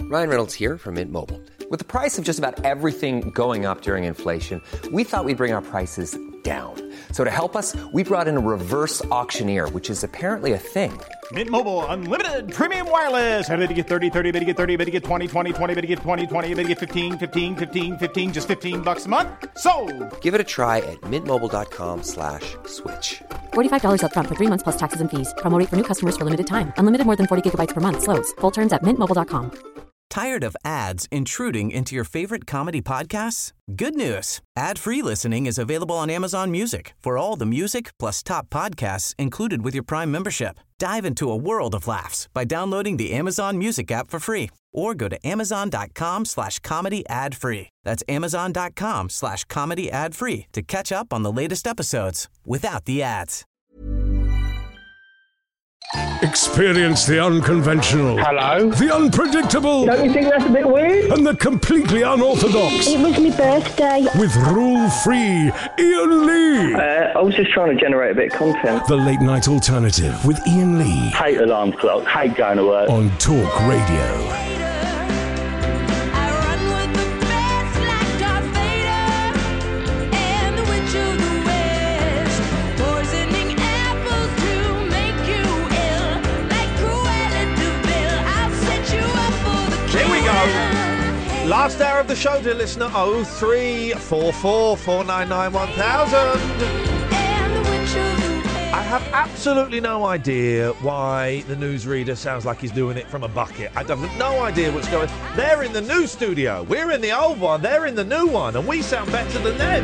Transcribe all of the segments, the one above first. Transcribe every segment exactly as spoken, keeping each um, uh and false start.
Ryan Reynolds here from Mint Mobile. With the price of just about everything going up during inflation, we thought we'd bring our prices down. So to help us, we brought in a reverse auctioneer, which is apparently a thing. Mint Mobile Unlimited Premium Wireless. How to get thirty, thirty, how to get thirty, how to get twenty, twenty, twenty, how to get twenty, twenty, how to get fifteen, fifteen, fifteen, fifteen, just fifteen bucks a month? Sold! Give it a try at mintmobile.com slash switch. forty-five dollars up front for three months plus taxes and fees. Promo rate for new customers for limited time. Unlimited more than forty gigabytes per month. Slows full terms at mint mobile dot com. Tired of ads intruding into your favorite comedy podcasts? Good news. Ad-free listening is available on Amazon Music for all the music plus top podcasts included with your Prime membership. Dive into a world of laughs by downloading the Amazon Music app for free or go to amazon.com slash comedy ad free. That's amazon.com slash comedy ad free to catch up on the latest episodes without the ads. Experience the unconventional. Hello? The unpredictable. Don't you think that's a bit weird? And the completely unorthodox. It was my birthday. With rule-free Ian Lee. Uh, I was just trying to generate a bit of content. The Late Night Alternative with Ian Lee. Hate alarm clock. Hate going to work. On Talk Radio. Last hour of the show, dear listener, oh three four four, four nine nine, one thousand. I have absolutely no idea why the newsreader sounds like he's doing it from a bucket. I have no idea what's going on. They're in the new studio. We're in the old one. They're in the new one. And we sound better than them.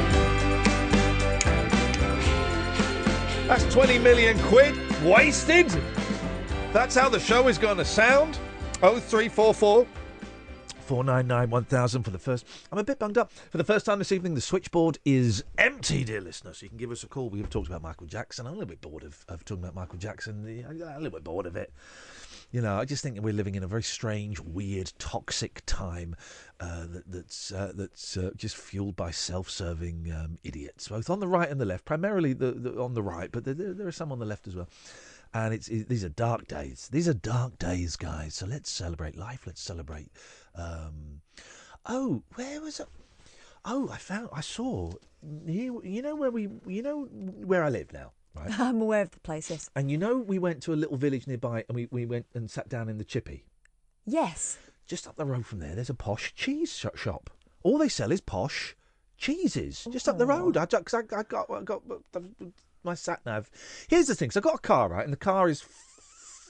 That's twenty million quid wasted. That's how the show is going to sound. oh three four four, four nine nine, one thousand for the first... I'm a bit bunged up. For the first time this evening, the switchboard is empty, dear listener, so you can give us a call. We've talked about Michael Jackson. I'm a little bit bored of, of talking about Michael Jackson. I'm a little bit bored of it. You know, I just think that we're living in a very strange, weird, toxic time uh, that, that's uh, that's uh, just fueled by self-serving um, idiots, both on the right and the left. Primarily the, the, on the right, but there, there are some on the left as well. And it's it, these are dark days. These are dark days, guys. So let's celebrate life. Let's celebrate... Um, oh, where was it? Oh, I found, I saw, you, you know where we, you know where I live now, right? I'm aware of the places. And you know we went to a little village nearby and we, we went and sat down in the Chippy? Yes. Just up the road from there, there's a posh cheese sh- shop. All they sell is posh cheeses. Just up the road. I, cause I, I got, I got my sat-nav. Here's the thing, so I got a car, right? And the car is f-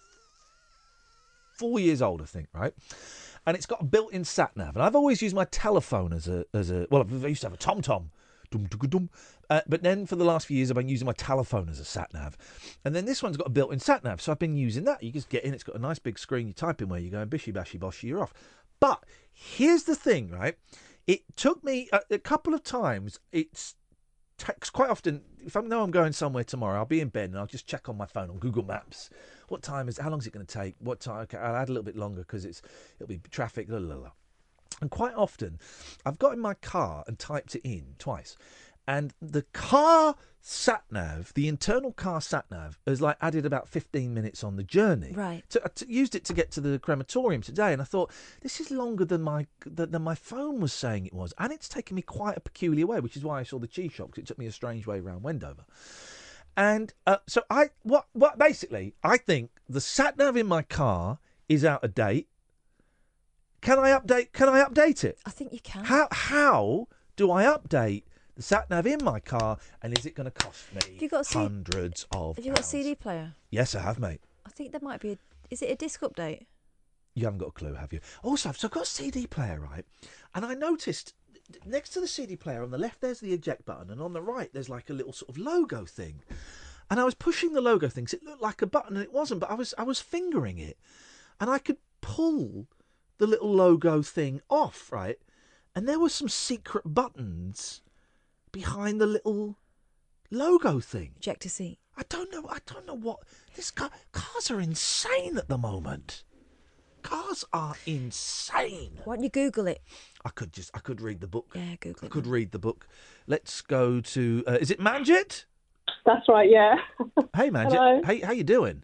four years old, I think, right? And it's got a built-in sat-nav. And I've always used my telephone as a... as a well, I used to have a TomTom. Dum, dum, dum. Uh, but then for the last few years, I've been using my telephone as a sat-nav. And then this one's got a built-in sat-nav. So I've been using that. You just get in. It's got a nice big screen. You type in where you're going. Bishy, bashy, boshy, you're off. But here's the thing, right? It took me a, a couple of times. It's takes quite often... If I know I'm going somewhere tomorrow, I'll be in bed and I'll just check on my phone on Google Maps. What time is? How long is it going to take? What time? Okay, I'll add a little bit longer because it's it'll be traffic. Blah, blah, blah. And quite often, I've got in my car and typed it in twice, and the car sat nav, the internal car sat nav, has like added about fifteen minutes on the journey. Right. So I t- used it to get to the crematorium today, and I thought this is longer than my than, than my phone was saying it was, and it's taken me quite a peculiar way, which is why I saw the cheese shop, because it took me a strange way around Wendover. And uh, so I, what, what, basically, I think the sat nav in my car is out of date. Can I update? Can I update it? I think you can. How how do I update the sat nav in my car? And is it going to cost me have you got a C- hundreds of? Have you pounds? got a C D player? Yes, I have, mate. I think there might be a. Is it a disc update? You haven't got a clue, have you? Also, I've so I've got a C D player, right? And I noticed next to the C D player on the left, there's the eject button, and on the right, there's like a little sort of logo thing. And I was pushing the logo thing, 'cause it looked like a button, and it wasn't. But I was I was fingering it, and I could pull the little logo thing off, right? And there were some secret buttons behind the little logo thing. Ejector seat. I don't know. I don't know what this car. Cars are insane at the moment. Cars are insane. Why don't you Google it? I could just. I could read the book. Yeah, Google I it. could read the book. Let's go to. Uh, is it Manjit? That's right, yeah. Hey, Manjit. Hello. Hey, how you doing?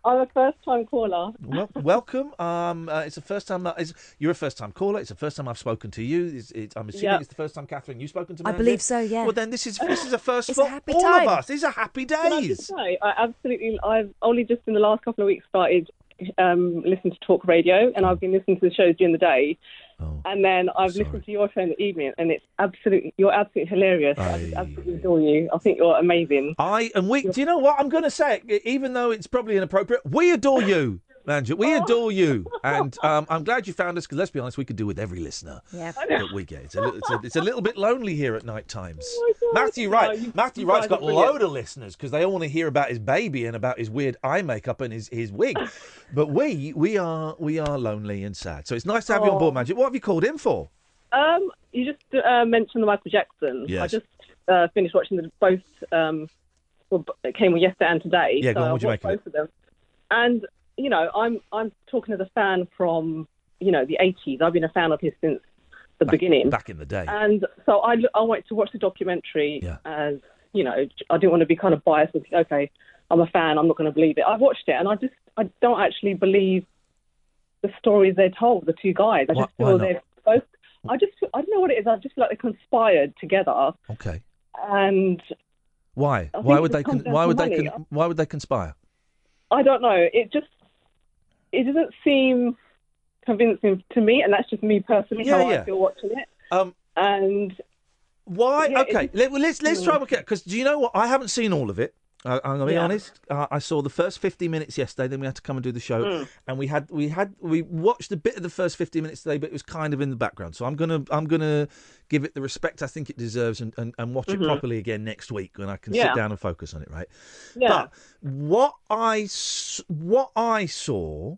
I'm a first-time caller. Well, welcome. Um, uh, it's the first time. Uh, it's, you're a first-time caller. It's the first time I've spoken to you. It's, it's, I'm assuming Yep. it's the first time, Catherine, you've spoken to me. I believe so, yeah. Well, then this is this is a first It's for a happy all time. of us. These are happy Can I just days. say, I absolutely, I've only just in the last couple of weeks started um, listening to talk radio, and I've been listening to the shows during the day, Oh, and then I've sorry. listened to your show in the evening, and it's absolutely, you're absolutely hilarious. I just Aye. absolutely adore you. I think you're amazing. I and we. Do you know what I'm going to say? It, even though it's probably inappropriate, we adore you, Manja. We adore you, and um, I'm glad you found us. Because let's be honest, we could do with every listener Yeah. that we get. It's a, little, it's, a, it's a little bit lonely here at night times. Oh my God. Matthew Wright. No, you- Matthew you Wright's guys got are a brilliant. load of listeners because they all want to hear about his baby and about his weird eye makeup and his, his wig. But we we are we are lonely and sad. So it's nice to have you on board, Oh. Magic. What have you called in for? Um, you just uh, mentioned the Michael Jackson. Yes. I just uh, finished watching the both. Um, well, it came on yesterday and today. Yeah, go so on, I what'd you watched make of both of them. And you know, I'm I'm talking as a fan from you know the eighties. I've been a fan of his since the beginning. Back in the day. And so I, I went to watch the documentary Yeah. as, you know, I didn't want to be kind of biased and think, okay, I'm a fan, I'm not going to believe it. I've watched it and I just, I don't actually believe the stories they're told, the two guys. I Why- just why feel not? they've both, I just, I don't know what it is, I just feel like they conspired together Okay. and Why? I Why think would it they? comes Con- down why to would they? money. Con- why would they conspire? I don't know, it just, it doesn't seem convincing to me, and that's just me personally, Yeah, how yeah. I feel watching it. Um, And why? Yeah, okay, it- let, well, let's let's try Mm. and work it out. Because do you know what? I haven't seen all of it. I, I'm gonna be Yeah. honest. Uh, I saw the first fifty minutes yesterday. Then we had to come and do the show, Mm. and we had we had we watched a bit of the first fifty minutes today, but it was kind of in the background. So I'm gonna I'm gonna give it the respect I think it deserves, and, and, and watch Mhm. it properly again next week when I can Yeah. sit down and focus on it. Right. yeah. But what I s- what I saw,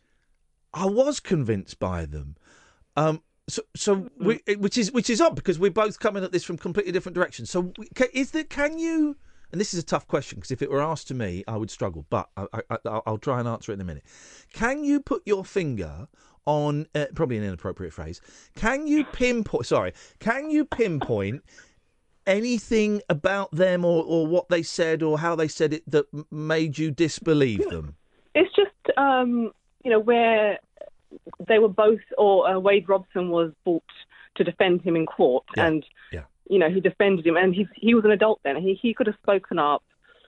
I was convinced by them. Um, so, so we, which is which is odd because we're both coming at this from completely different directions. So, we- ca- is there? Can you? And this is a tough question because if it were asked to me, I would struggle. But I, I, I, I'll try and answer it in a minute. Can you put your finger on? Uh, probably an inappropriate phrase. Can you pinpoint? Sorry. Can you pinpoint anything about them or, or what they said or how they said it that m- made you disbelieve them? It's just, um, you know, where they were both, or uh, Wade Robson was brought to defend him in court, Yeah, and yeah. you know he defended him, and he he was an adult then. He he could have spoken up,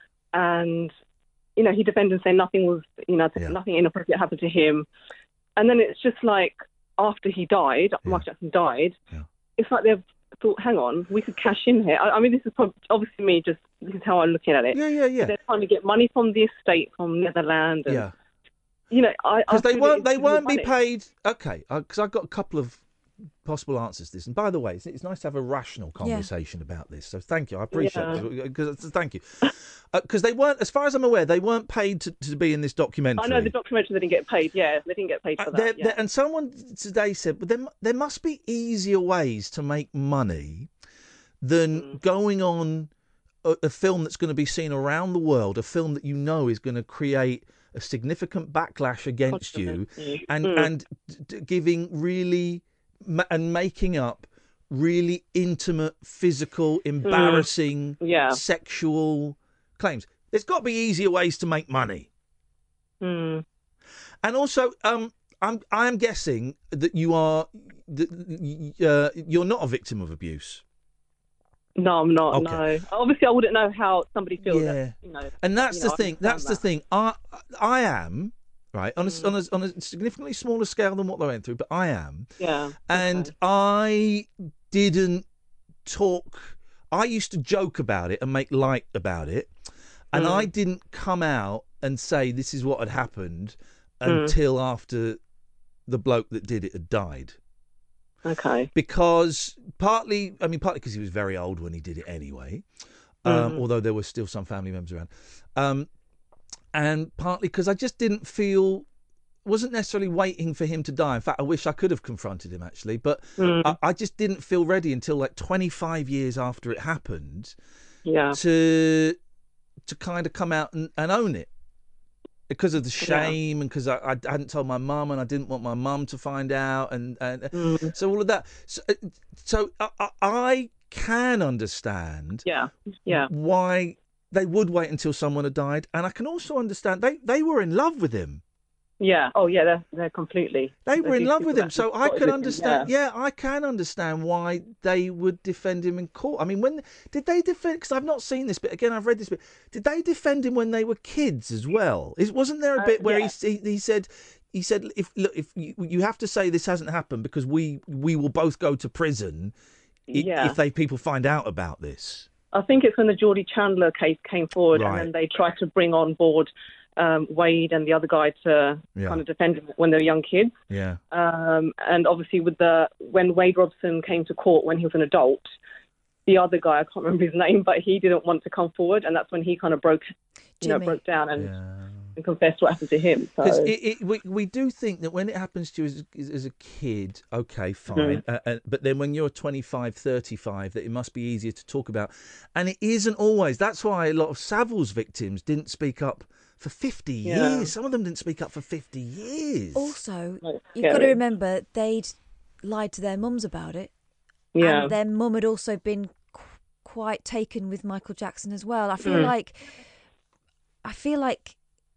and you know he defended and saying nothing was, you know, Yeah. nothing inappropriate happened to him, and then it's just like after he died, Yeah. Michael Jackson died. Yeah. It's like they've thought, hang on, we could cash in here. I, I mean, this is prob- obviously me. Just this is how I'm looking at it. Yeah, yeah, yeah. They're trying to get money from the estate from Netherlands. And, Yeah. You know, I I Because they feel won't, it's they to do won't with be money. paid. Okay, because I've got a couple of possible answers to this. And by the way, it's, it's nice to have a rational conversation about this. So thank you, I appreciate Yeah. it. Because thank you, because they weren't, as far as I'm aware, they weren't paid to, to be in this documentary. I know the documentary they didn't get paid. Yeah, they didn't get paid for Uh, that. there- yeah. there- and someone today said, "But there, mu- there must be easier ways to make money than Mm. going on a, a film that's going to be seen around the world, a film that you know is going to create a significant backlash against you, Controversy. and Mm. and d- d- giving really ma- and making up really intimate, physical, embarrassing, Yeah. sexual claims. There's got to be easier ways to make money." Mm. And also, um, I'm I'm guessing that you are that, y- uh, you're not a victim of abuse, No, I'm not. Okay. No, obviously I wouldn't know how somebody feels. Yeah. That, you know, and that's you the know, I thing. understand That's the that. thing. I I am right on a, Mm. on a on a significantly smaller scale than what they went through, but I am, Yeah. and okay. I didn't talk. I used to joke about it and make light about it, and Mm. I didn't come out and say this is what had happened Mm. until after the bloke that did it had died. Okay. Because partly, I mean, partly because he was very old when he did it anyway, um, Mhm. although there were still some family members around, um, and partly because I just didn't feel, wasn't necessarily waiting for him to die. In fact, I wish I could have confronted him actually, but Mm. I, I just didn't feel ready until like twenty-five years after it happened Yeah. to to kind of come out and, and own it. Because of the Yeah. shame, and because I, I hadn't told my mum, and I didn't want my mum to find out, and, and Mm. so all of that. So, uh, so I, I- I can understand Yeah. Yeah. why they would wait until someone had died, and I can also understand they, they were in love with him. Yeah. Oh, yeah. They're they're completely. They were they're in love people with him, that so just I got can with him, understand. Yeah. Yeah, I can understand why they would defend him in court. I mean, when did they defend? Because I've not seen this bit. Again, I've read this bit. Did they defend him when they were kids as well? Is wasn't there a Uh, bit where yeah. he, he he said he said if look if you, you have to say this hasn't happened because we we will both go to prison i- Yeah. if they people find out about this. I think it's when the Geordie Chandler case came forward, Right. and then they tried to bring on board um, Wade and the other guy to Yeah. kind of defend him when they were young kids. Yeah. Um, and obviously, with the when Wade Robson came to court when he was an adult, the other guy, I can't remember his name, but he didn't want to come forward, and that's when he kind of broke, you know, Jimmy. broke down and, Yeah. and confessed what happened to him. Because So it, it, we, we do think that when it happens to you as, as, as a kid, okay, fine. Mm-hmm. Uh, uh, but then when you're twenty-five, thirty-five, that it must be easier to talk about. And it isn't always. That's why a lot of Savile's victims didn't speak up for fifty Yeah. years. Some of them didn't speak up for fifty years. Also, Like, you've got to scary. remember they'd lied to their mums about it. yeah, And their mum had also been qu- quite taken with Michael Jackson as well. I feel Mm. like, I feel like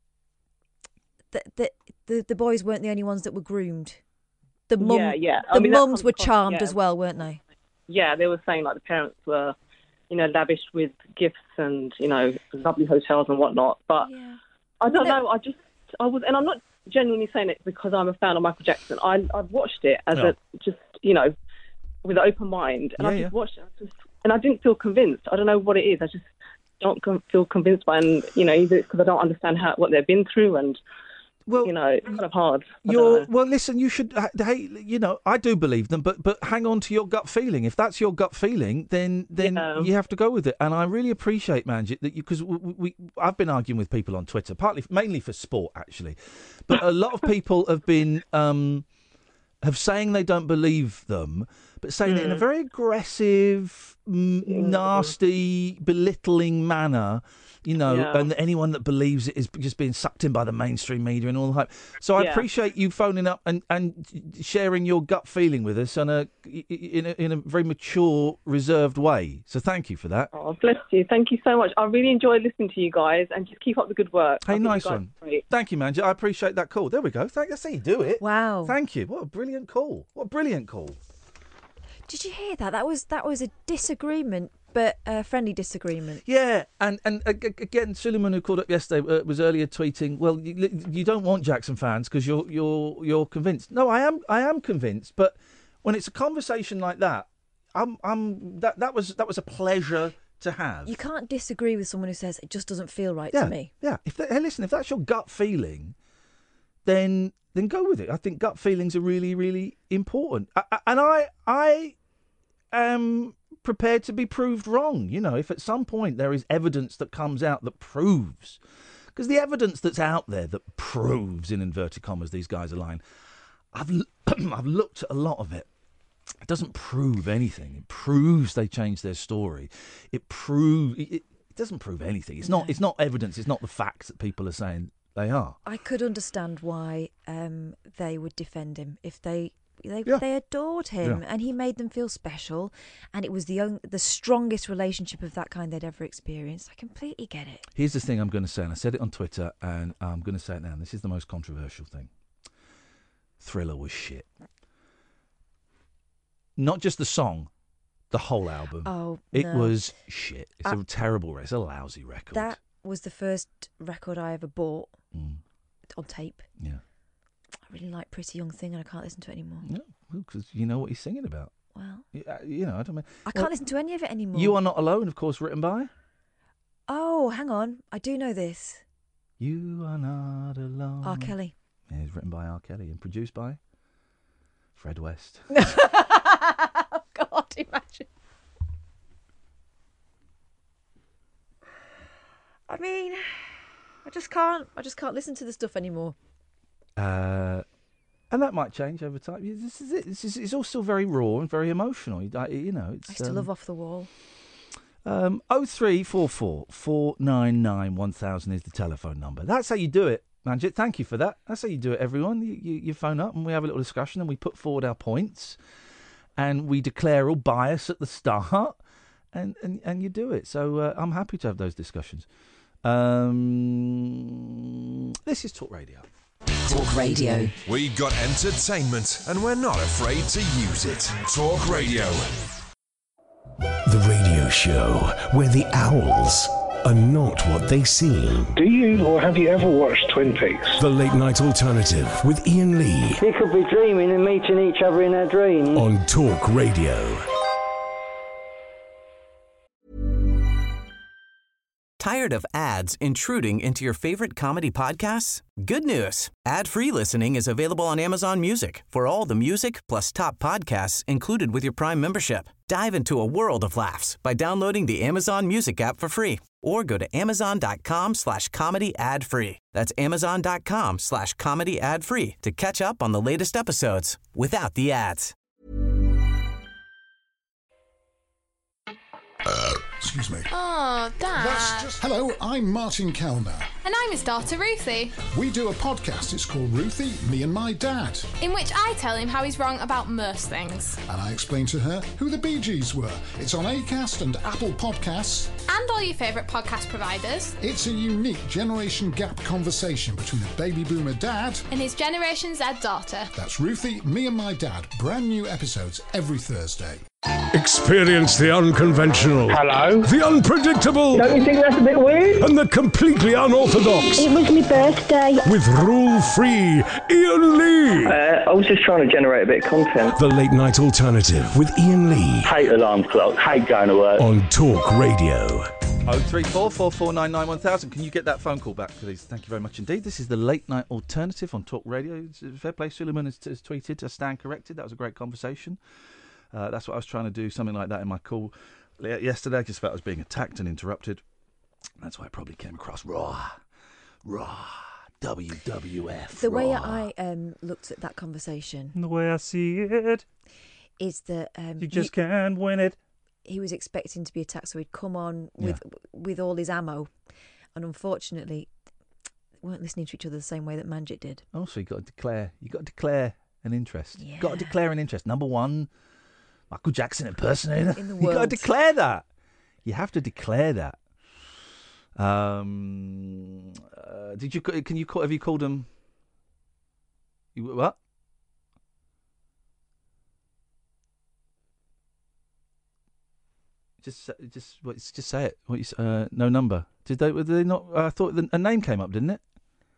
the, the the the boys weren't the only ones that were groomed. The mum, Yeah, yeah. I the mean, that mums comes were across, charmed yeah. as well, weren't they? yeah, they were saying like the parents were, you know, lavished with gifts and you know lovely hotels and whatnot. But Yeah. I don't No. know. I just I was, and I'm not genuinely saying it because I'm a fan of Michael Jackson. I I've watched it as Yeah. a just you know with an open mind, and Yeah, I yeah. just watched it, I just, and I didn't feel convinced. I don't know what it is. I just don't com- feel convinced by, and you know, either because I don't understand how what they've been through, and Well, you know, it's kind of hard. I don't You're know. well. Listen, you should. uh, Hey, you know, I do believe them, but but hang on to your gut feeling. If that's your gut feeling, then then Yeah. you have to go with it. And I really appreciate, Manjit, that you because we, we I've been arguing with people on Twitter, partly mainly for sport actually, but a lot of people have been um have saying they don't believe them, but saying it in a very aggressive, m- nasty, belittling manner. You know, Yeah. and anyone that believes it is just being sucked in by the mainstream media and all the hype. So I Yeah. appreciate you phoning up and, and sharing your gut feeling with us on a, in, a, in a very mature, reserved way. So thank you for that. Oh, bless you. Thank you so much. I really enjoy listening to you guys, and just keep up the good work. I Hey, think you nice guys one. are great. Thank you, Manjit. I appreciate that call. There we go. Thank, that's how you do it. Wow. Thank you. What a brilliant call. What a brilliant call. Did you hear that? That was that was a disagreement, but a friendly disagreement. Yeah, and and uh, g- again, Suleiman, who called up yesterday, uh, was earlier tweeting, "Well, you, you don't want Jackson fans because you're you're you're convinced." No, I am I am convinced, but when it's a conversation like that, I'm I'm that that was that was a pleasure to have. You can't disagree with someone who says it just doesn't feel right yeah, to me. yeah. If that, hey, listen, if that's your gut feeling, then then go with it. I think gut feelings are really really important, I, I, and I I am prepared to be proved wrong. You know, if at some point there is evidence that comes out that proves, because the evidence that's out there that proves, in inverted commas, these guys are lying, I've l- I've looked at a lot of it. It doesn't prove anything. It proves they changed their story. It proves it, it doesn't prove anything. It's not. No. It's not evidence. It's not the facts that people are saying they are. I could understand why um, they would defend him if they they Yeah. they adored him Yeah. and he made them feel special, and it was the on- the strongest relationship of that kind they'd ever experienced. I completely get it. Here's the thing I'm going to say, and I said it on Twitter, and I'm going to say it now. And this is the most controversial thing. Thriller was shit. Not just the song, the whole album. Oh, It no. was shit. It's I- a terrible record. It's a lousy record. That was the first record I ever bought Mm, on tape. yeah. I really like Pretty Young Thing, and I can't listen to it anymore. No, because you know what he's singing about. Well, You, uh, you know, I don't mean. I can't Well, listen to any of it anymore. You Are Not Alone, of course, written by. Oh, hang on, I do know this. You Are Not Alone. R. Kelly. Yeah, it's written by R. Kelly and produced by Fred West. Oh God, imagine. I mean, I just can't. I just can't listen to the stuff anymore. Uh, and that might change over time. Yeah, This is it. This is, it's all still very raw and very emotional. You I- you know, it's. I still um, love Off the Wall. Um, oh three four four four nine nine one thousand is the telephone number. That's how you do it, Manjit. Thank you for that. That's how you do it, everyone. You, you, you phone up and we have a little discussion and we put forward our points and we declare all bias at the start and, and, and you do it. So uh, I'm happy to have those discussions. Um, this is Talk Radio. Talk Radio. We got entertainment, and we're not afraid to use it. Talk Radio. The radio show where the owls are not what they seem. Do you or have you ever watched Twin Peaks? The Late Night Alternative with Ian Lee. We could be dreaming and meeting each other in our dreams. On Talk Radio. Tired of ads intruding into your favorite comedy podcasts? Good news. Ad-free listening is available on Amazon Music for all the music plus top podcasts included with your Prime membership. Dive into a world of laughs by downloading the Amazon Music app for free or go to amazon.com slash comedy ad free. That's amazon.com slash comedy ad free to catch up on the latest episodes without the ads. Uh, excuse me. Oh, Dad. That's just... Hello, I'm Martin Kellner. And I'm his daughter, Ruthie. We do a podcast. It's called Ruthie, Me and My Dad. In which I tell him how he's wrong about most things. And I explain to her who the Bee Gees were. It's on Acast and Apple Podcasts. And all your favourite podcast providers. It's a unique generation gap conversation between a baby boomer dad... and his Generation Z daughter. That's Ruthie, Me and My Dad. Brand new episodes every Thursday. Experience the unconventional. Hello? The unpredictable. Don't you think that's a bit weird? And the completely unorthodox. It was my birthday. With rule-free Ian Lee. Uh, I was just trying to generate a bit of content. The Late Night Alternative with Ian Lee. Hate alarm clock, hate going to work. On Talk Radio. oh three four, four four nine nine, one thousand. Can you get that phone call back, please? Thank you very much indeed. This is the Late Night Alternative on Talk Radio. Fair play, Suleiman has, has tweeted, I stand corrected. That was a great conversation. Uh, that's what I was trying to do, something like that in my call yesterday. I just felt I was being attacked and interrupted. That's why I probably came across raw, raw, W W F. The raw. way I um, looked at that conversation, the way I see it, is that um, you just you, can't win it. He was expecting to be attacked, so he'd come on with yeah. with all his ammo, and unfortunately, weren't listening to each other the same way that Manjit did. Also, you got to declare. You got to declare an interest. Yeah. You got to declare an interest. Number one. Michael Jackson impersonator. In the You world. got to declare that. You have to declare that. Um, uh, did you? Can you call? Have you called him? You what? Just, just, what, just say it. What you, uh, no number. Did they? Were they not? I thought the, a name came up, didn't it?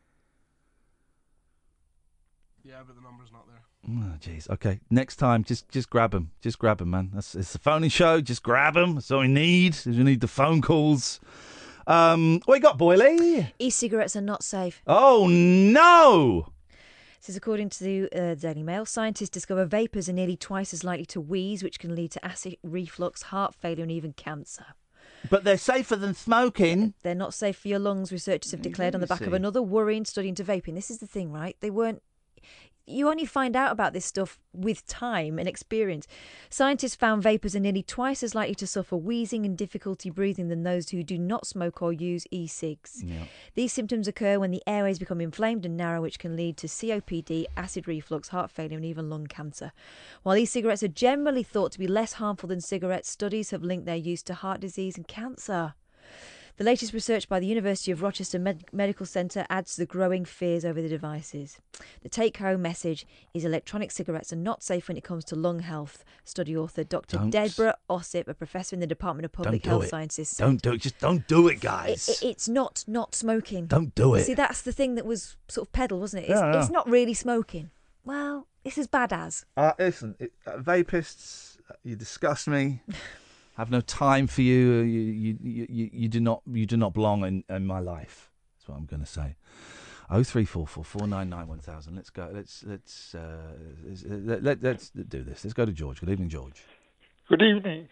Yeah, but the number's not there. Oh, jeez. Okay. Next time, just just grab him. Just grab him, man. That's it's a phoning show. Just grab him. That's all we need. We need the phone calls. Um, what you got, Boyley? E-cigarettes are not safe. Oh no! This is according to the uh, Daily Mail. Scientists discover vapours are nearly twice as likely to wheeze, which can lead to acid reflux, heart failure, and even cancer. But they're safer than smoking. They're not safe for your lungs, researchers have declared on the back of another worrying study into vaping. This is the thing, right? They weren't. You only find out about this stuff with time and experience. Scientists found vapours are nearly twice as likely to suffer wheezing and difficulty breathing than those who do not smoke or use e-cigs. Yeah. These symptoms occur when the airways become inflamed and narrow, which can lead to C O P D, acid reflux, heart failure and even lung cancer. While e-cigarettes are generally thought to be less harmful than cigarettes, studies have linked their use to heart disease and cancer. The latest research by the University of Rochester Med- Medical Centre adds to the growing fears over the devices. The take-home message is electronic cigarettes are not safe when it comes to lung health, study author Doctor Don't. Deborah Ossip, a professor in the Department of Public Don't do Health it. Sciences. Don't do it. Just don't do it, guys. It, it, it's not not smoking. Don't do it. See, that's the thing that was sort of peddled, wasn't it? It's, Yeah, yeah. it's not really smoking. Well, it's as bad as. Uh, listen, it, uh, vapists, uh, you disgust me. I have no time for you. You, you, you, you, you do not, you do not belong in, in my life. That's what I'm going to say. Oh three four four four nine nine one thousand. Let's go. Let's let's uh, let, let, let's do this. Let's go to George. Good evening, George. Good evening,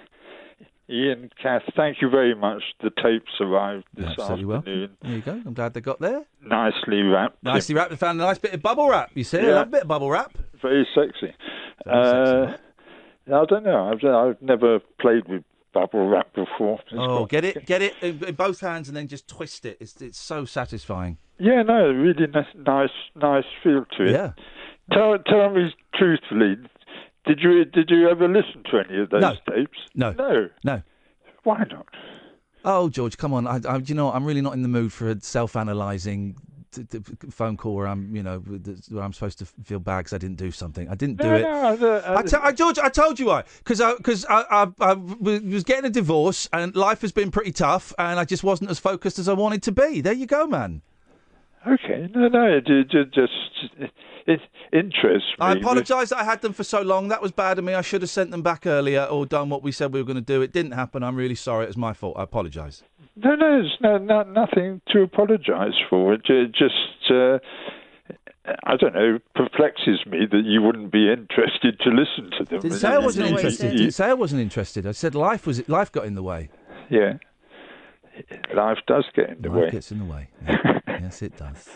Ian, Kath. Thank you very much. The tapes arrived this Absolutely afternoon. Well. There you go. I'm glad they got there. Nicely wrapped. Nicely wrapped. They found a nice bit of bubble wrap. You see, Yeah. I love a bit of bubble wrap. Very sexy. Very uh, sexy. I don't know. I've, I've never played with bubble wrap before. It's Oh, got- get it, get it in, in both hands, and then just twist it. It's it's so satisfying. Yeah, no, really nice, nice, nice feel to it. Yeah. Tell, tell me truthfully, Did you did you ever listen to any of those No. tapes? No. No. No. Why not? Oh, George, come on. I, I, you know, what? I'm really not in the mood for a self-analysing t- t- phone call where I'm, you know, where I'm supposed to feel bad because I didn't do something. I didn't do No, it. no, I, I, I, t- I, George, I told you why. Because I, cause I, I, I was getting a divorce and life has been pretty tough and I just wasn't as focused as I wanted to be. There you go, man. Okay, no, no, it, it, it just it interests me. I apologise that I had them for so long. That was bad of me. I should have sent them back earlier or done what we said we were going to do. It didn't happen. I'm really sorry. It was my fault. I apologise. No, no, there's no, no, nothing to apologise for. It ju- just, uh, I don't know, perplexes me that you wouldn't be interested to listen to them. Didn't say I wasn't interested. Didn't say I wasn't interested. I said life was life got in the way. Yeah, life does get in the life way. gets in the way. Yeah. Yes, it does.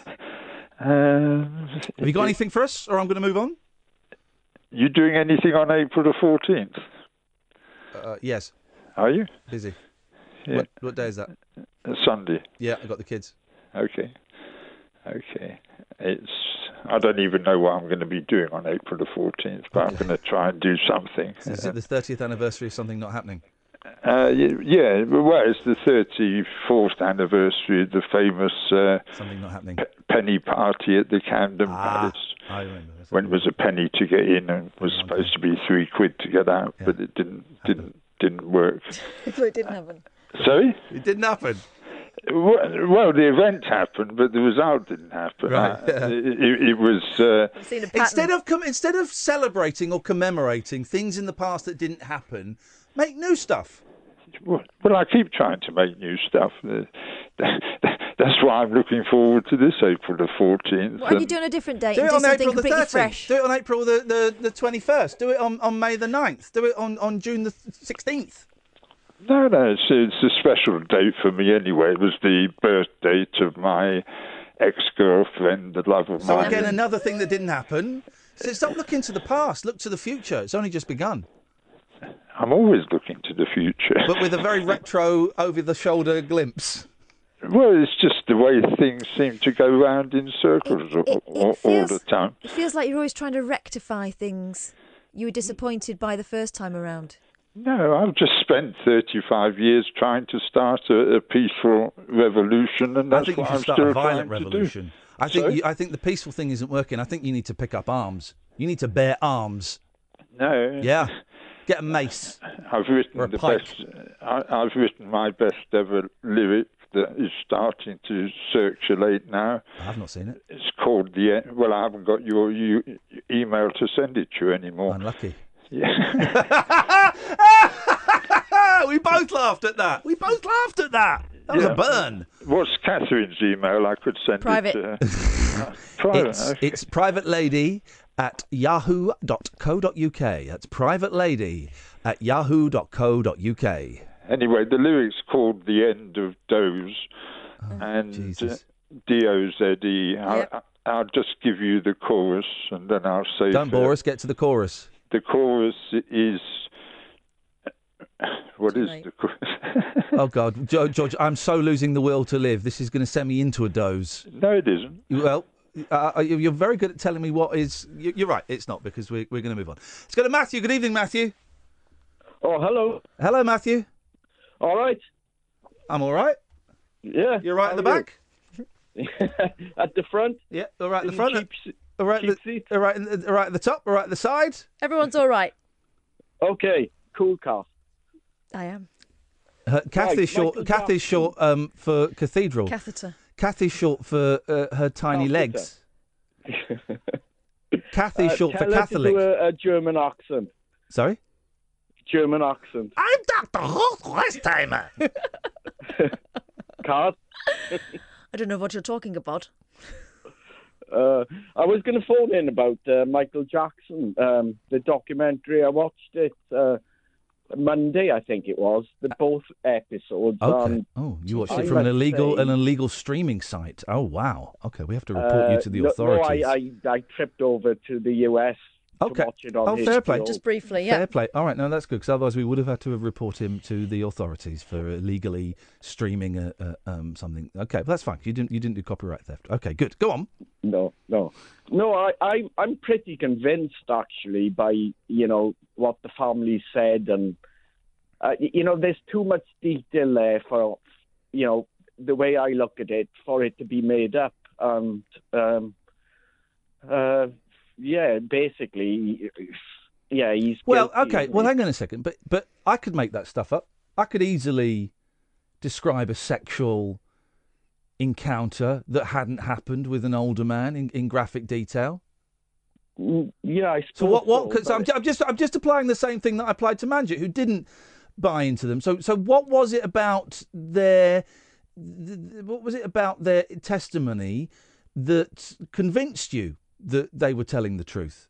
Um, Have you got anything for us, or I'm going to move on? You doing anything on April the fourteenth? Uh, yes. Are you? Busy. Yeah. What, what day is that? A Sunday. Yeah, I got the kids. Okay. Okay. It's. I don't even know what I'm going to be doing on April the fourteenth, but okay. I'm going to try and do something. So is it the thirtieth anniversary of something not happening? Uh, yeah, well, it's the thirty-fourth anniversary of the famous uh, something not happening pe- penny party at the Camden ah, Palace. I remember. That's when it was a penny to get in and was supposed to be three quid to get out, yeah. but it didn't didn't didn't work. So it didn't happen. Sorry? It didn't happen. Well, the event happened, but the result didn't happen. Right. Uh, it, it, it was uh, instead of com- instead of celebrating or commemorating things in the past that didn't happen, make new stuff. Well, well I keep trying to make new stuff. Uh, that's why I'm looking forward to this April the fourteenth. What are you doing a different date? Do it and do on something April the completely thirteenth. fresh. Do it on April the, the, the twenty-first. Do it on, on May the ninth. Do it on, on June the sixteenth. No, no, it's, it's a special date for me anyway. It was the birth date of my ex-girlfriend, the love of so my... So again, another thing that didn't happen. So stop looking to the past. Look to the future. It's only just begun. I'm always looking to the future. But with a very retro, over-the-shoulder glimpse. Well, it's just the way things seem to go round in circles It- it- all, it feels- all the time. It feels like you're always trying to rectify things you were disappointed by the first time around. No, I've just spent thirty-five years trying to start a, a peaceful revolution, and that's I think you what should I'm start still a violent trying revolution. to do. I think Sorry? you, I think the peaceful thing isn't working. I think you need to pick up arms. You need to bear arms. No. Yeah. Get a mace. I've written or a the pike. best. I, I've written my best ever lyric that is starting to circulate now. I've not seen it. It's called the. End. Well, I haven't got your you, email to send it to you anymore. Unlucky. Yeah. We both laughed at that. We both laughed at that. That was Yeah. a burn. What's Catherine's email? I could send Private. it to her. Private. It's, okay. it's private lady at yahoo dot co dot uk. That's private lady at yahoo dot co dot uk. Anyway, the lyric's called "The End of Doze," Oh, and Jesus. D O Z E. Yep. I'll, I'll just give you the chorus, and then I'll say. Don't bore us. Get to the chorus. The chorus is. What Too is late. the chorus? Oh, God. Jo- George, I'm so losing the will to live. This is going to send me into a doze. No, it isn't. Well, uh, you're very good at telling me what is... you- You're right. It's not, because we're, we're going to move on. Let's go to Matthew. Good evening, Matthew. Oh, hello. Hello, Matthew. All right. I'm all right. Yeah. You're right how at the are back? you? At the front. Yeah, all right at the In front. cheap se- All right, cheap at the, seat. all right, in the- all right at the top, all right at the side. Everyone's all right. Okay. Cool, Carl. I am. Her, Kathy's Right, short. Michael Kathy's Jackson. short um, for cathedral. Catheter. Kathy's short for uh, her tiny Catheter. legs. Kathy's Uh, short for tell her Catholic. To do a, a German accent. Sorry. German accent. I'm Doctor Westheimer. Carl. I don't know what you're talking about. Uh, I was going to phone in about uh, Michael Jackson, um, the documentary. I watched it uh, Monday, I think it was. The both episodes. Okay. Um, Oh, you watched I it from an must illegal say- an illegal streaming site. Oh wow. Okay, we have to report you to the uh, no- authorities. No, I, I, I tripped over to the U S Okay. to watch it on Oh, H B O. fair play. Just briefly, yeah. Fair play. All right, no, that's good, because otherwise we would have had to report him to the authorities for illegally streaming a, a, um, something. Okay, but that's fine. You didn't you didn't do copyright theft. Okay, good. Go on. No, no, no. I, I, I'm pretty convinced, actually, by you know what the family said, and uh, you know, there's too much detail there for you know the way I look at it for it to be made up, and um, uh, yeah, basically, yeah, he's Well, guilty, okay. isn't Well, he? hang on a second. But but I could make that stuff up. I could easily describe a sexual encounter that hadn't happened with an older man in, in graphic detail. Mm, Yeah, I suppose So what? What? so, Because but I'm, ju- I'm just I'm just applying the same thing that I applied to Manjit, who didn't buy into them. So so what was it about their th- th- what was it about their testimony that convinced you that they were telling the truth?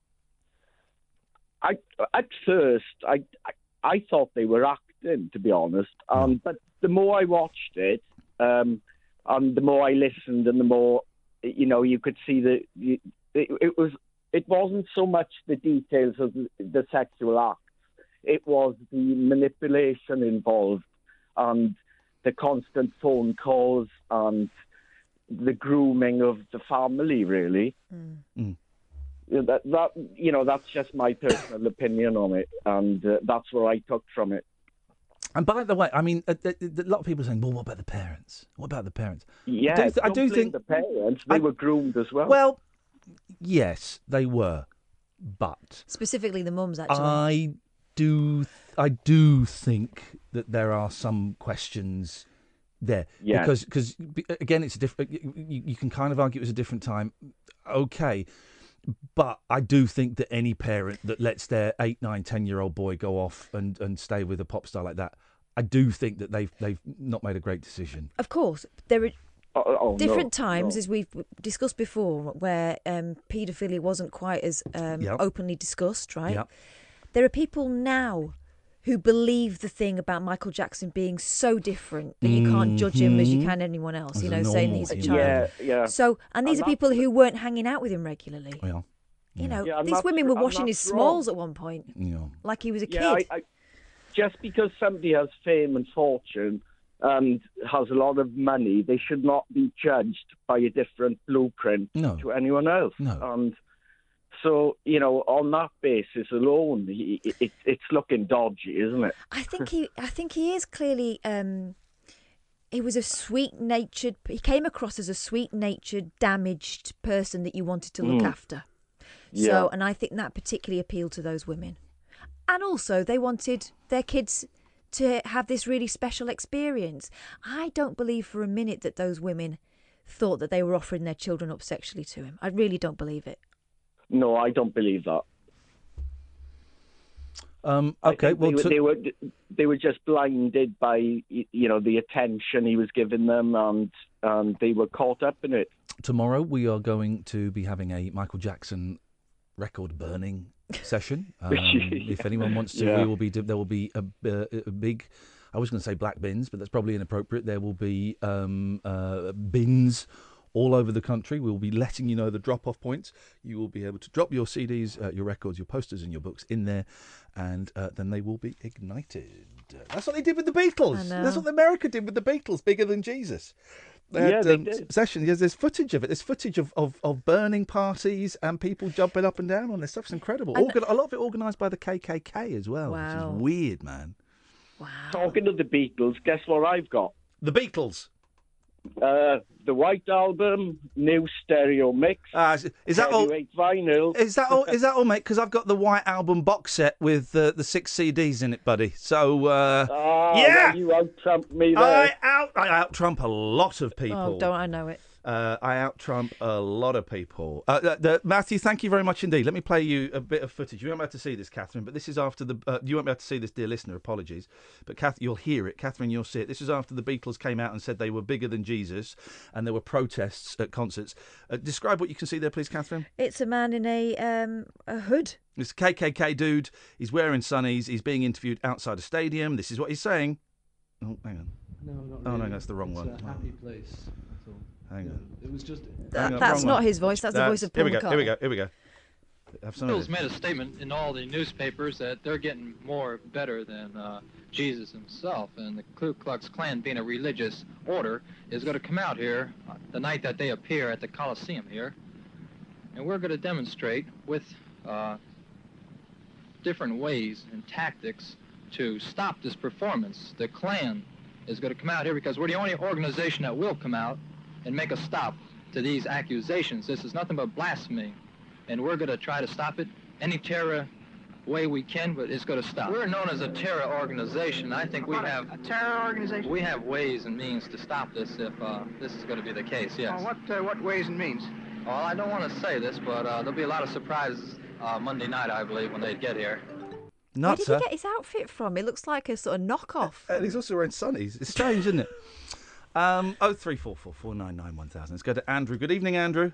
I at first I, I I thought they were acting, to be honest. Um, but the more I watched it, um, and the more I listened, and the more you know, you could see that it, it was it wasn't so much the details of the, the sexual acts; it was the manipulation involved, and the constant phone calls and the grooming of the family. Really. Mm. That, that you know, that's just my personal opinion on it, and uh, that's what I took from it. And by the way, I mean, a, a, a lot of people are saying, "Well, what about the parents? What about the parents?" Yeah, I do, th- I don't do blame think the parents; they I- were groomed as well. Well, yes, they were, but Specifically the mums, actually. I do, I do think that there are some questions there Yeah. because, because again, it's a different. You, you can kind of argue it was a different time. Okay. But I do think that any parent that lets their eight, nine, ten-year-old boy go off and, and stay with a pop star like that, I do think that they've they've not made a great decision. Of course, there are oh, oh, different no, times, no. as we've discussed before, where um, paedophilia wasn't quite as um, Yep. openly discussed, right? Yep. There are people now who believe the thing about Michael Jackson being so different that you can't judge him as you Mhm. can anyone else, As you a know, saying that normal he's a human. child. Yeah, yeah. So, and these And are people who weren't hanging out with him regularly. Yeah. You know, Yeah, and these that's- women were and washing that's his wrong. smalls at one point, Yeah. like he was a Yeah, kid. I, I, just because somebody has fame and fortune and has a lot of money, they should not be judged by a different blueprint No. to anyone else. No. And so, you know, on that basis alone, it, it, it's looking dodgy, isn't it? I think he, I think he is clearly. Um, he was a sweet-natured. He came across as a sweet-natured, damaged person that you wanted to look Mm. after. Yeah. So, and I think that particularly appealed to those women, and also they wanted their kids to have this really special experience. I don't believe for a minute that those women thought that they were offering their children up sexually to him. I really don't believe it. No, I don't believe that. Um, I okay. think Well, they, were, to- they were they were just blinded by y- you know the attention he was giving them, and and they were caught up in it. tomorrow we are going to be having a Michael Jackson record burning session. Um, if anyone wants to, Yeah. we will be. There will be a, a, a big. I was going to say black bins, but that's probably inappropriate. There will be um, uh, bins all over the country. We'll be letting you know the drop-off points. You will be able to drop your C Ds, uh, your records, your posters, and your books in there, and uh, then they will be ignited. That's what they did with the Beatles. I know. That's what America did with the Beatles. Bigger than Jesus. They Yeah, had, they um, did. sessions. Yes, there's footage of it. There's footage of, of, of burning parties and people jumping up and down on this stuff. It's incredible. And- Organ- a lot of it organised by the K K K as well, Wow. which is weird, man. Talking of the Beatles, guess what I've got? The Beatles. Uh, the White Album, new stereo mix. Uh, is, is that all? heavyweight vinyl. Is that all? Is that all, mate? Because I've got the White Album box set with uh, the six C Ds in it, buddy. So uh, Ah, yeah, well, you out trumped me there. I out I out trump a lot of people. Oh, don't I know it? Uh, I out trump a lot of people. Uh, the, the, Matthew, thank you very much indeed. Let me play you a bit of footage. You won't be able to see this, Catherine, but this is after the. Uh, you won't be able to see this, dear listener. Apologies, but Kath, you'll hear it. Catherine, you'll see it. This is after the Beatles came out and said they were bigger than Jesus, and there were protests at concerts. Uh, describe what you can see there, please, Catherine. It's a man in a um, a hood. This a K K K dude. He's wearing sunnies. He's being interviewed outside a stadium. This is what he's saying. Oh, hang on. No, not Oh, really. no, that's the wrong it's one. A happy place. That's all. Hang on. It was just. That- Hang on, that's wrong not one. his voice. That's the voice of Here Paul we go. McCartney. Here we go. Here we go. Have some Bill's of it. made a statement in all the newspapers that they're getting more better than uh, Jesus himself, and the Ku Klux Klan, being a religious order, is going to come out here uh, the night that they appear at the Coliseum here, and we're going to demonstrate with uh, different ways and tactics to stop this performance. The Klan is going to come out here because we're the only organization that will come out and make a stop to these accusations. This is nothing but blasphemy, and we're going to try to stop it any terror way we can, but it's going to stop. We're known as a terror organization. I think we have a terror organization. We have ways and means to stop this if uh, this is going to be the case. Yes. Oh, what uh, what ways and means? Well, I don't want to say this, but uh, there'll be a lot of surprises uh, Monday night, I believe, when they get here. Where Nuts, did he huh? get his outfit from? It looks like a sort of knockoff. And he's also wearing sunnies. It's strange, isn't it? Um, oh three four four four nine nine one thousand. Let's go to Andrew. Good evening, Andrew.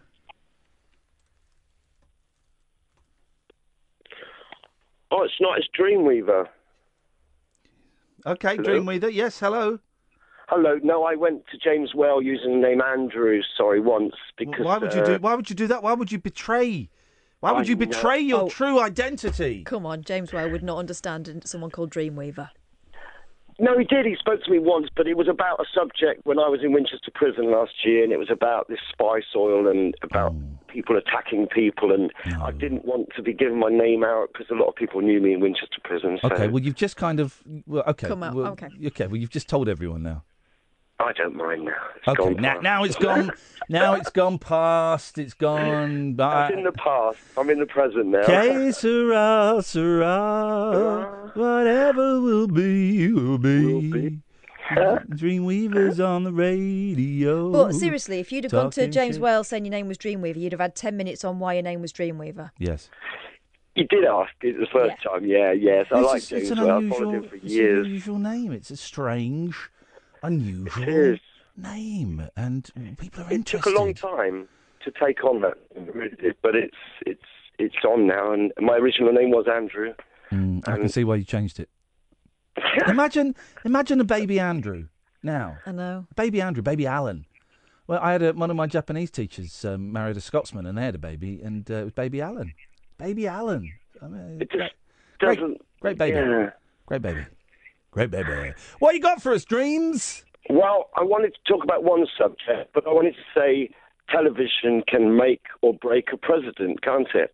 Oh, it's not. It's Dreamweaver. Okay, Hello? Dreamweaver. Yes, hello. Hello. No, I went to James Well using the name Andrew. Sorry, once because. Why would you uh, do? Why would you do that? Why would you betray? Why would I you betray know. your Oh. true identity? Come on, James Well would not understand someone called Dreamweaver. No, he did. He spoke to me once, but it was about a subject when I was in Winchester Prison last year, and it was about this spice oil and about Oh. people attacking people, and No. I didn't want to be giving my name out because a lot of people knew me in Winchester Prison. So Okay, well, you've just kind of. Well, okay. Come out, well, okay. Okay, well, you've just told everyone now. I don't mind now. It's Okay, gone now, past. now it's gone. Now it's gone past. It's gone. That's By. in the past. I'm in the present now. Que sera, sera, whatever will be, will be. Dreamweaver's on the radio. But seriously, if you'd have gone to Talking James shit. Well saying your name was Dreamweaver, you'd have had ten minutes on why your name was Dreamweaver. Yes. You did ask it the first time, yeah, yes. I It's like just- it's James an Well. I've unusual, followed him for it's an years. unusual name. It's a strange, unusual It is. name, and people are It interested. took a long time to take on that, it really did, but it's it's it's on now. And my original name was Andrew. Mm, I can see why you changed it. imagine, imagine a baby Andrew now. I know. Baby Andrew, baby Alan. Well, I had a, one of my Japanese teachers um, married a Scotsman, and they had a baby, and uh, it was baby Alan. Baby Alan. I mean, It just great, doesn't. great baby. Yeah. Great baby. Great baby. What you got for us, Dreams? Well, I wanted to talk about one subject, but I wanted to say television can make or break a president, can't it?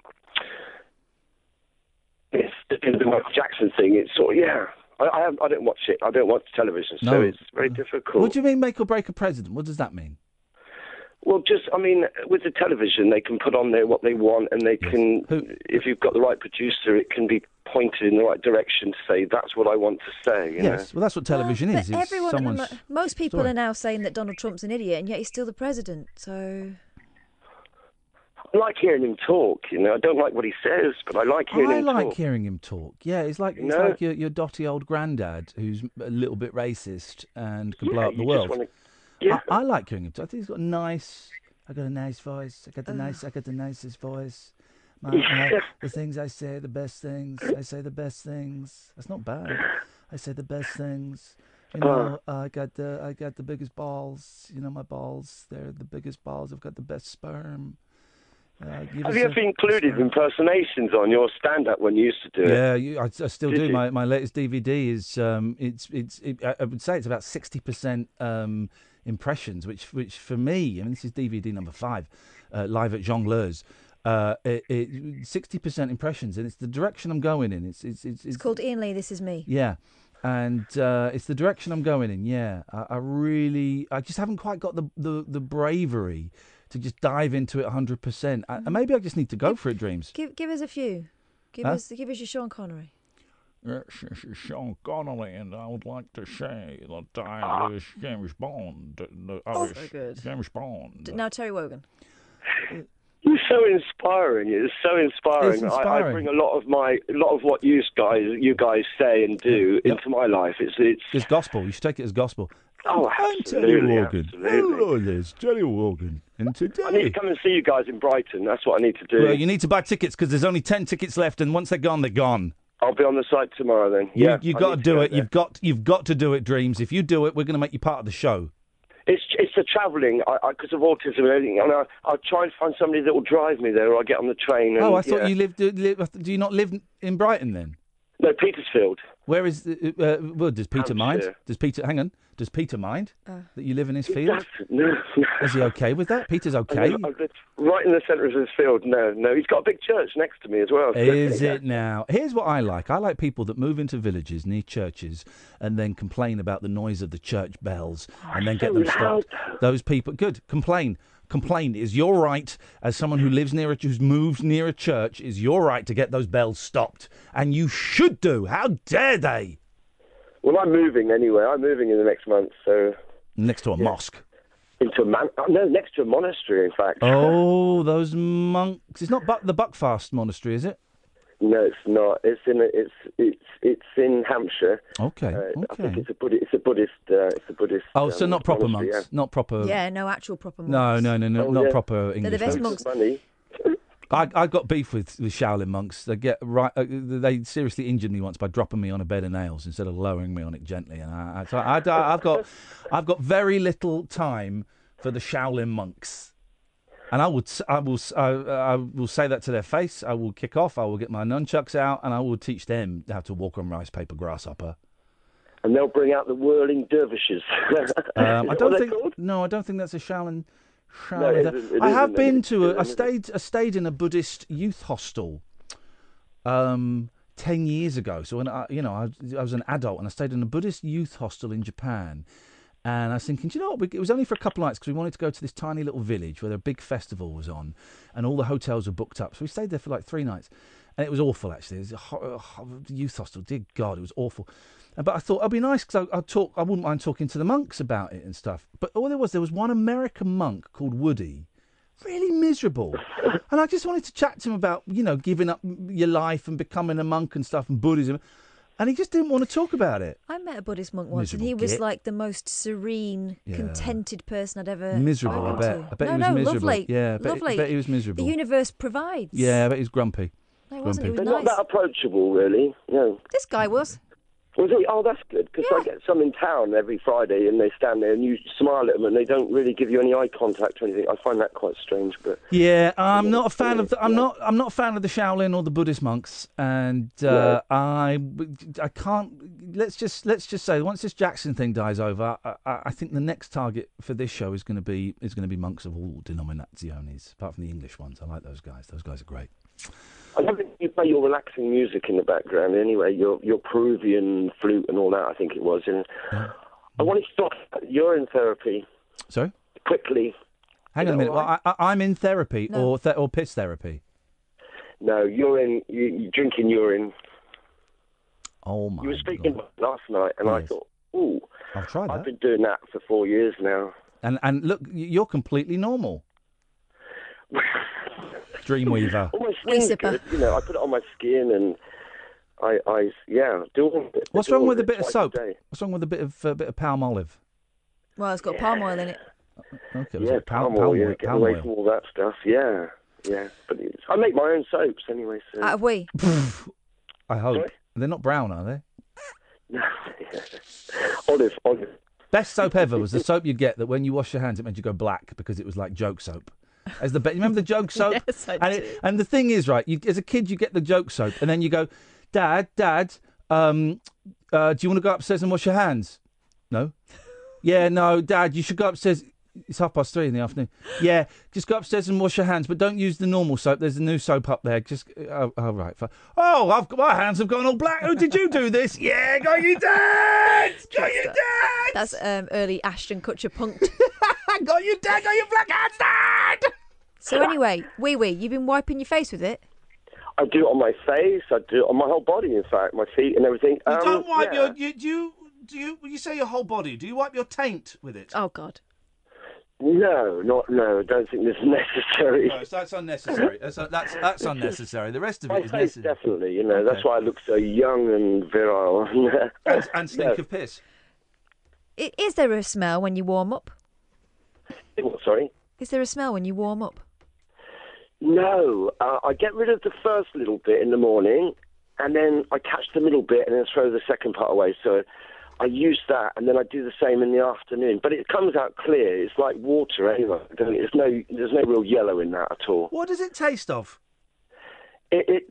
It's the Michael Jackson thing. It's sort of, yeah. I, I, have, I don't watch it. I don't watch television, so No. it's very difficult. What do you mean make or break a president? What does that mean? Well, just, I mean, with the television, they can put on there what they want, and they can, if you've got the right producer, it can be pointed in the right direction to say, that's what I want to say. You Yes, well, that's what television But is. It's everyone, someone's mo- most people story. are now saying that Donald Trump's an idiot, and yet he's still the president. So I like hearing him talk, you know. I don't like what he says, but I like hearing I him like talk. hearing him talk. Yeah, it's like it's No. like your, your dotty old granddad who's a little bit racist and can blow Yeah, up the you just world. wanna- yeah. I, I like hearing him talk. I think he's got a nice. I got a nice voice. I got the Ugh. nice. I got the nicest voice. My, Yeah. my- the things I say, the best things. I say the best things. That's not bad. I say the best things. You know, I got the I got the biggest balls. You know, my balls. They're the biggest balls. I've got the best sperm. Uh, give Have us you a- ever included impersonations on your stand-up when you used to do it? Yeah, you, I, I still Did do. you? My my latest D V D is um, it's it's it, I I would say it's about sixty percent um, impressions, which which for me, I mean, this is D V D number five, uh, live at Jongleurs. Uh, it sixty percent impressions, and it's the direction I'm going in. It's it's it's, it's called Ian Lee. This is me. yeah, and uh, it's the direction I'm going in. Yeah, I, I really, I just haven't quite got the the, the bravery to just dive into it one hundred percent. I, maybe I just need to go for it, Dreams. Give give us a few. Give Huh? us give us your Sean Connery. Yes, this is Sean Connolly, and I would like to say that I was James Bond. uh, I Oh, was very good. James Bond. D- Now Terry Wogan. You're so inspiring. It's so inspiring. It's I, I inspiring. bring a lot of my, a lot of what you guys, you guys say and do Yep. into my life. It's, it's. It's gospel. You should take it as gospel. Oh, I'm Terry absolutely, Wogan. absolutely. Hello, there's Terry Wogan. And I need to today... come and see you guys in Brighton. That's what I need to do. Well, you need to buy tickets because there's only ten tickets left, and once they're gone, they're gone. I'll be on the site tomorrow then. You, Yeah, you've I got to need do go it. there. You've got you've got to do it, Dreams. If you do it, we're going to make you part of the show. It's it's the travelling because of autism and everything. And I I'll try and find somebody that will drive me there, or I get on the train. And, oh, I thought yeah. you lived. Do, live, do you not live in Brighton then? No, Petersfield. Where is? The, uh, well, does Peter mind? Hampshire. Does Peter? Hang on. Does Peter mind Uh. that you live in his He field? doesn't, no, no. Is he okay with that? Peter's I okay. live, I live right in the centre of his field. No, no, he's got a big church next to me as well. so- Is it now? Here's what I like. I like people that move into villages near churches and then complain about the noise of the church bells and then get so them loud. stopped. Those people, good. Complain. Complain. Is your right as someone who lives near a who's moved near a church? Is your right to get those bells stopped? And you should do. How dare they? Well, I'm moving anyway. I'm moving in the next month, so Next to a mosque. into a man. Oh, no, next to a monastery, in fact. Oh, those monks. It's not Buck, the Buckfast Monastery, is it? No, it's not. It's in a, it's it's it's in Hampshire. Okay. Uh, I think okay. it's a Buddhist. It's a Buddhist. Uh, it's a Buddhist. Oh, so um, not proper monastery, monks. yeah. Not proper. Yeah, no actual proper monks. No, no, no, no, Oh, not yeah. proper They're English the best monks. monks. Money. I I got beef with the Shaolin monks. They get right. Uh, they seriously injured me once by dropping me on a bed of nails instead of lowering me on it gently. And I, I, so I, I, I've got, I've got very little time for the Shaolin monks. And I would, s- I will, s- I, I will say that to their face. I will kick off. I will get my nunchucks out, and I will teach them how to walk on rice paper grasshopper. And they'll bring out the whirling dervishes. Um, I What don't are they think. called? No, I don't think that's a Shaolin. No, Shaolin it there. isn't- it I have isn't, been it to. A, I isn't. stayed. I stayed in a Buddhist youth hostel. Um, ten years ago. So when I, you know, I, I was an adult and I stayed in a Buddhist youth hostel in Japan. And I was thinking, do you know what? We, it was only for a couple of nights because we wanted to go to this tiny little village where a big festival was on, and all the hotels were booked up. So we stayed there for like three nights, and it was awful actually. It was a ho- ho- youth hostel. Dear God, it was awful. But I thought it'd be nice because I, I'd talk. I wouldn't mind talking to the monks about it and stuff. But all there was, there was one American monk called Woody, really miserable, and I just wanted to chat to him about, you know, giving up your life and becoming a monk and stuff and Buddhism, and he just didn't want to talk about it. I met a Buddhist monk once, Miserable and he was git. like the most serene, Yeah. contented person I'd ever Miserable, I spoken bet. to. I bet no, he was no, miserable. lovely. Yeah, I bet, lovely. I bet he was miserable. The universe provides. Yeah, I bet he was grumpy. No, it wasn't. It Grumpy. was They're nice. not that approachable, really. No. This guy was. Was he? Oh, that's good, because I get some in town every Friday, and they stand there, and you smile at them, and they don't really give you any eye contact or anything. I find that quite strange, but... Yeah, I'm not a fan of the, I'm not I'm not a fan of the Shaolin or the Buddhist monks, and uh, I I can't. Let's just let's just say once this Jackson thing dies over, I, I, I think the next target for this show is going to be is going to be monks of all denominations, apart from the English ones. I like those guys. Those guys are great. I love it. You play your relaxing music in the background anyway, your your Peruvian flute and all that, I think it was. And I wanted to talk about urine therapy Sorry? quickly. Hang Is on a that minute. all Well, right? I, I, I'm in therapy No. or th- or piss therapy. No, urine, you, you drinking urine. Oh, my You were speaking last night, and I Yes. thought, ooh, I'll try that. I've been doing that for four years now. And and look, you're completely normal. Dreamweaver. All my skin's good, you know, I put it on my skin, and I, I yeah, do all of it. What's do wrong all with a it bit of twice soap? day. What's wrong with a bit of a bit of palm olive? Well, it's got palm oil in it. Okay, was Yeah, it palm, palm oil, yeah, oil, get palm away oil. from all that stuff. Yeah, yeah. But it's, I make my own soaps anyway. So. Out of we. I hope Sorry? they're not brown, are they? Olive, olive. Best soap ever was the soap you get that when you wash your hands it made you go black because it was like joke soap. As the be- you remember the joke soap? Yes, I and do. It, and the thing is, right? You, as a kid, you get the joke soap, and then you go, "Dad, Dad, um, uh, do you want to go upstairs and wash your hands?" No. Yeah, no, Dad, you should go upstairs. It's half past three in the afternoon. Yeah, just go upstairs and wash your hands, but don't use the normal soap. There's a new soap up there. Just oh, oh right. Fine. Oh, I've got, my hands have gone all black. Oh, did you do this? Yeah, got you, Dad. Got you, Dad. That's um, early Ashton Kutcher punked. Got you, Dad. Got you, black hands, Dad. So anyway, wee wee, you've been wiping your face with it. I do it on my face. I do it on my whole body. In fact, my feet and everything. You Um, don't wipe yeah. your. You, do you? Do you? When you say your whole body, do you wipe your taint with it? Oh God. No, not no. I don't think this is necessary. No, so that's unnecessary. That's that's that's unnecessary. The rest of My it is face, necessary. definitely. You know, that's why I look so young and virile. And, and stink Yeah. of piss. I- Is there a smell when you warm up? What, sorry. Is there a smell when you warm up? No, uh, I get rid of the first little bit in the morning, and then I catch the middle bit, and then throw the second part away. So I use that, and then I do the same in the afternoon. But it comes out clear. It's like water anyway. There's no, there's no real yellow in that at all. What does it taste of? It, it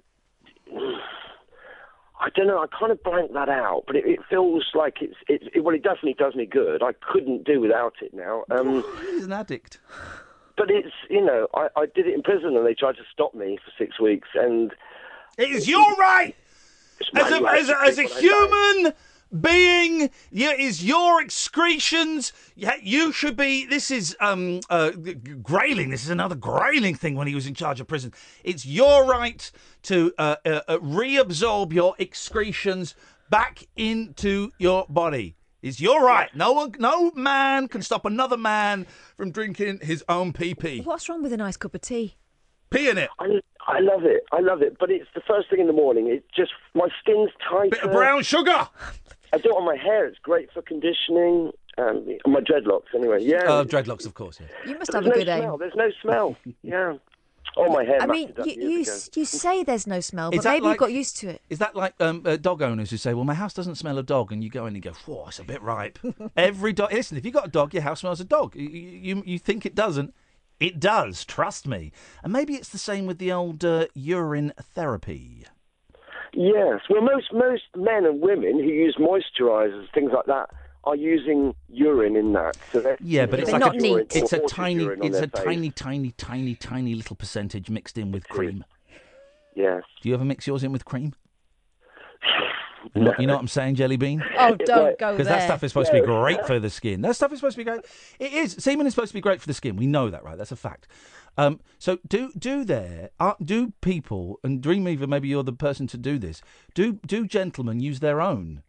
I don't know. I kind of blank that out, but it, it feels like it's. It, it, well, it definitely does me good. I couldn't do without it now. Um, He's an addict. But it's, you know, I, I did it in prison, and they tried to stop me for six weeks, and it is your right as a as a, as a human being. Yeah, is your excretions. Yeah, you should be. This is um uh Grayling. This is another Grayling thing when he was in charge of prison. It's your right to uh, uh, uh, reabsorb your excretions back into your body. It's your right. No one, no man can stop another man from drinking his own pee pee. What's wrong with a nice cup of tea? Pee in it. I, I love it. I love it. But it's the first thing in the morning. It just my skin's tighter. Bit of brown sugar. I do it on my hair. It's great for conditioning. Um, my dreadlocks, anyway. Yeah. Oh, uh, dreadlocks, of course. Yeah. You must There's have a no good aim. smell. There's no smell. Yeah. Oh, my hair. I mean, you you, ago. you say there's no smell, Is but that maybe like- you've got used to it. Is that like um, uh, dog owners who say, well, my house doesn't smell of dog, and you go in and you go, whoa, it's a bit ripe. Every dog... Listen, if you've got a dog, your house smells of dog. You, you, you think it doesn't. It does, trust me. And maybe it's the same with the old uh, urine therapy. Yes. Well, most most men and women who use moisturisers, things like that, are using urine in that. So they're- Yeah, but it's they're like not a, neat. it's a Horse's tiny, urine on it's their a face. tiny, tiny, tiny, tiny little percentage mixed in with cream. Yes. Do you ever mix yours in with cream? You know, you know what I'm saying, Jelly Bean? Oh, don't go there. Because that stuff is supposed to be great for the skin. That stuff is supposed to be great. It is. Semen is supposed to be great for the skin. We know that, right? That's a fact. Um, so do do there uh, do people, and Dreamweaver, maybe you're the person to do this. Do do gentlemen use their own?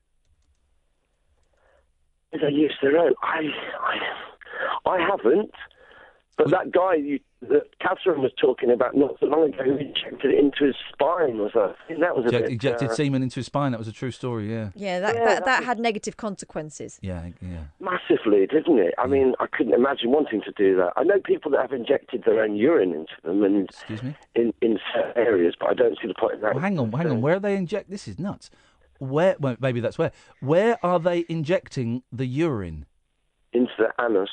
They use their own. I, I, I haven't. But that guy you, that Catherine was talking about not so long ago, who injected it into his spine, was a, I think that was a Eject, bit... ejected uh, semen into his spine. That was a true story. Yeah. Yeah, that Yeah, that, that that was- had negative consequences. Yeah. Yeah. Massively, didn't it? I mean, I couldn't imagine wanting to do that. I know people that have injected their own urine into them and Excuse me? in, in certain areas, but I don't see the point in that. Well, hang on, hang on. Where are they inject? This is nuts. Where? Well, maybe that's where. Where are they injecting the urine? Into the anus.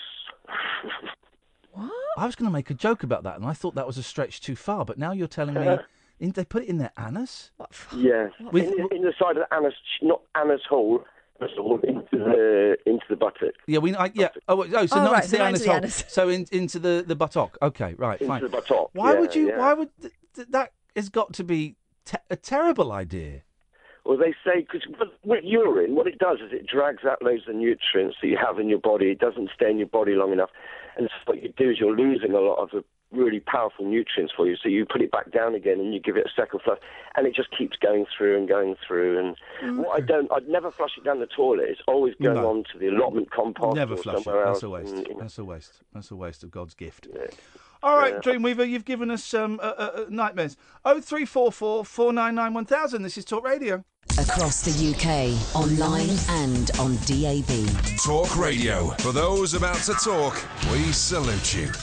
I was going to make a joke about that, and I thought that was a stretch too far. But now you're telling me in, they put it in their anus. Yeah, With- in, in the side of the anus, not anus hole, anus hole into the into the buttock. Yeah, we. I, yeah. Oh, oh, so Oh, not right, into so the not anus into the hole. anus. So in, into the, the buttock. Okay, right, Into fine. the buttock. Why yeah, would you? yeah. Why would th- th- that? Has got to be te- a terrible idea. Well, they say, because with urine, what it does is it drags out loads of nutrients that you have in your body. It doesn't stay in your body long enough. And so what you do is you're losing a lot of the really powerful nutrients for you. So you put it back down again and you give it a second flush. And it just keeps going through and going through. And Mm. what I don't, I'd never flush it down the toilet. It's always going No. on to the allotment compost Never or flush it. somewhere That's else. a waste. And, you know, That's a waste. That's a waste of God's gift. yeah. All right, Yeah. Dreamweaver, you've given us um, uh, uh, nightmares. Oh three four four four nine nine one thousand. This is Talk Radio. Across the U K, online and on D A B. Talk Radio. For those about to talk, we salute you.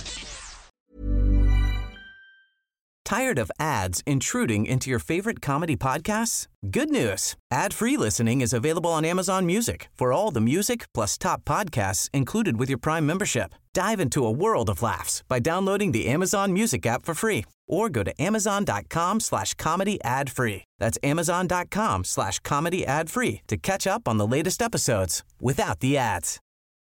Tired of ads intruding into your favorite comedy podcasts? Good news. Ad-free listening is available on Amazon Music for all the music plus top podcasts included with your Prime membership. Dive into a world of laughs by downloading the Amazon Music app for free or go to amazon.com slash comedy ad free. That's amazon.com slash comedy ad free to catch up on the latest episodes without the ads.